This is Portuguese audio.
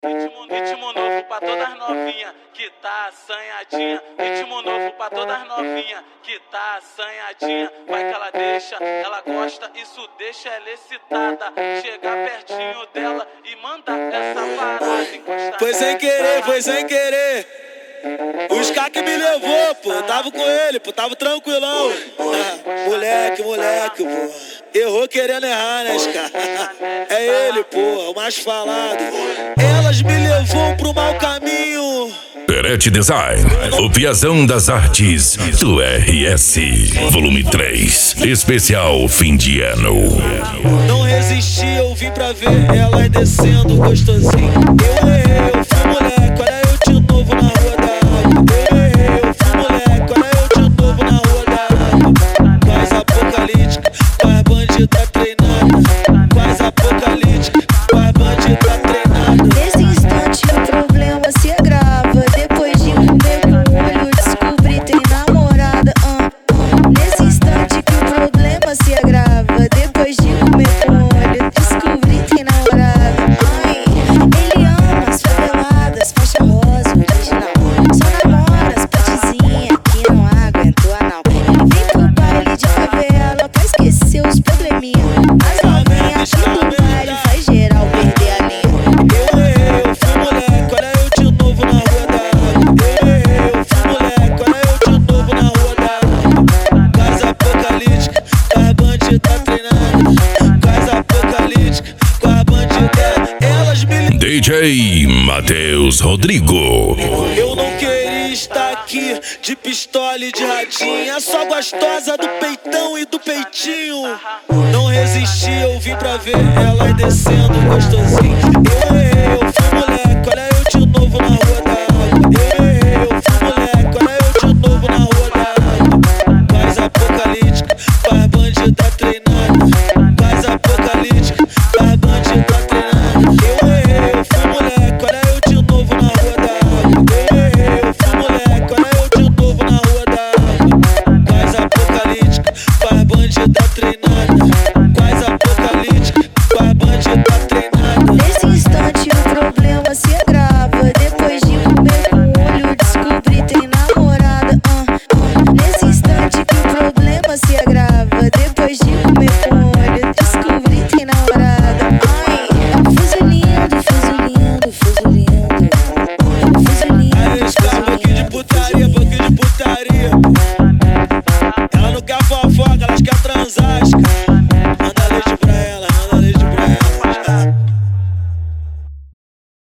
Ritmo novo pra todas novinha que tá assanhadinha. Ritmo novo pra todas novinha que tá assanhadinha. Vai que ela deixa, ela gosta, isso deixa ela excitada. Chegar pertinho dela e mandar essa parada encostar. Foi sem querer, foi sem querer. Os caras que me levou, pô, tava com ele, pô, tava tranquilão. Moleque, pô, errou querendo errar, né, cara? É ele, pô, o mais falado. Elas me levou pro mau caminho. Perete Design, o Piazão das Artes do RS, volume 3, especial fim de ano. Não resisti, eu vim pra ver elas descendo gostosinho. Eu errei, eu fui moleque, olha eu de novo na rua da água. Eu errei, eu fui moleque, olha eu de novo na rua da água. Quase apocalíptica, quase bandida treinada. Quase apocalíptica, quase bandida treinada. Nesse instante o problema se agrava. Depois de comer com o olho descobri tem namorada. Nesse instante que o problema se agrava. Depois de comer com o olho descobri tem namorada. Ai, ele ama as faveladas, faixa rosa original. Só namora as patizinhas que não aguentou anal. Ele vem pro baile de favela pra esquecer os probleminha. As novinhas aqui no baile faz geral perder a linha. Eu errei, eu fui moleque, olha eu de novo na rua da água. Eu errei, eu fui moleque, olha eu de novo na rua da água. Quase apocalíptica, quase bandida treinada. Quase apocalíptica, quase bandida. Elas me DJ Matheus Rodrigo. Eu não queria estar aqui de pistola e de radinha. Só gostosa do peitão e do peitinho. Não resisti, eu vim pra ver elas descendo gostosinho. Eu errei, eu fui moleque.